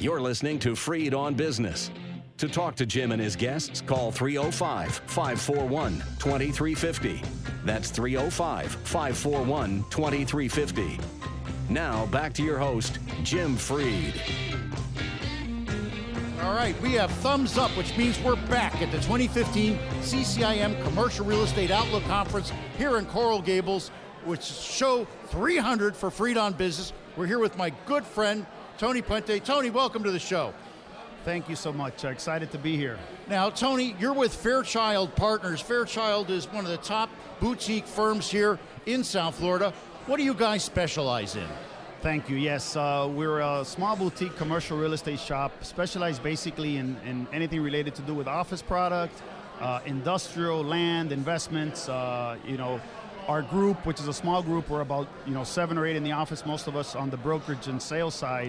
You're listening to Freed on Business. To talk to Jim and his guests, call 305-541-2350. That's 305-541-2350. Now, back to your host, Jim Freed. All right, we have thumbs up, which means we're back at the 2015 CCIM Commercial Real Estate Outlook Conference here in Coral Gables, which is show 300 for Freed on Business. We're here with my good friend, Tony Puente. Tony, welcome to the show. Thank you so much. Excited to be here. Now, Tony, you're with Fairchild Partners. Fairchild is one of the top boutique firms here in South Florida. What do you guys specialize in? Thank you. Yes, we're a small boutique commercial real estate shop, specialized basically in anything related to do with office product, industrial, land, investments. Our group, which is a small group, we're about 7 or 8 in the office, most of us on the brokerage and sales side.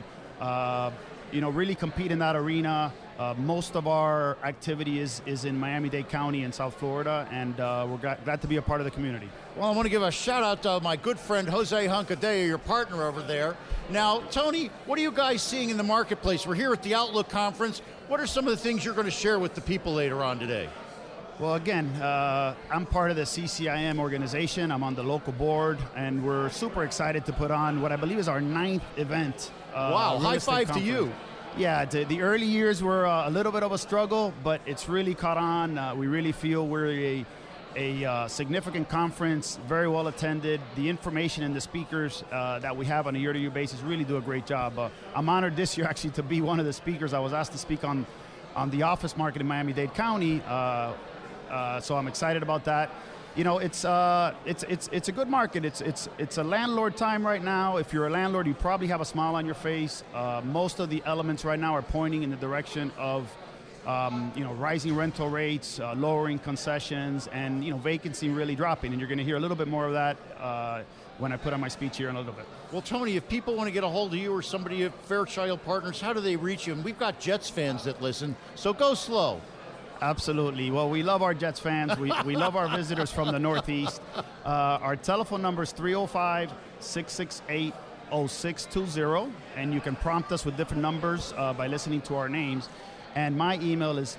Really compete in that arena. Most of our activity is in Miami-Dade County in South Florida, and we're glad to be a part of the community. Well, I want to give a shout out to my good friend Jose Huncadea, your partner over there. Now, Tony, what are you guys seeing in the marketplace? We're here at the Outlook Conference. What are some of the things you're going to share with the people later on today? Well, again, I'm part of the CCIM organization. I'm on the local board, and we're super excited to put on what I believe is our 9th event. Wow, high five to you. Yeah, the early years were a little bit of a struggle, but it's really caught on. We really feel we're a significant conference, very well attended. The information and the speakers that we have on a year-to-year basis really do a great job. I'm honored this year actually to be one of the speakers. I was asked to speak on the office market in Miami-Dade County, so I'm excited about that. It's a good market. It's a landlord time right now. If you're a landlord, you probably have a smile on your face. Most of the elements right now are pointing in the direction of rising rental rates, lowering concessions, and vacancy really dropping. And you're going to hear a little bit more of that when I put on my speech here in a little bit. Well, Tony, if people want to get a hold of you or somebody at Fairchild Partners, how do they reach you? And we've got Jets fans that listen, so go slow. Absolutely. Well, we love our Jets fans. We love our visitors from the Northeast. Our telephone number is 305-668-0620, and you can prompt us with different numbers by listening to our names. And my email is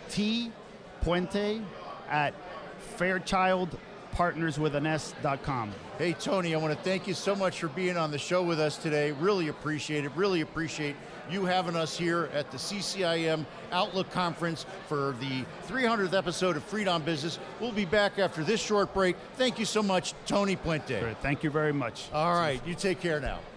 tpuente@fairchildpartnerswithans.com. Hey, Tony, I want to thank you so much for being on the show with us today. Really appreciate it. Really appreciate you having us here at the CCIM Outlook Conference for the 300th episode of Freed on Business. We'll be back after this short break. Thank you so much, Tony Puente. Great. Thank you very much. All right, you take care now.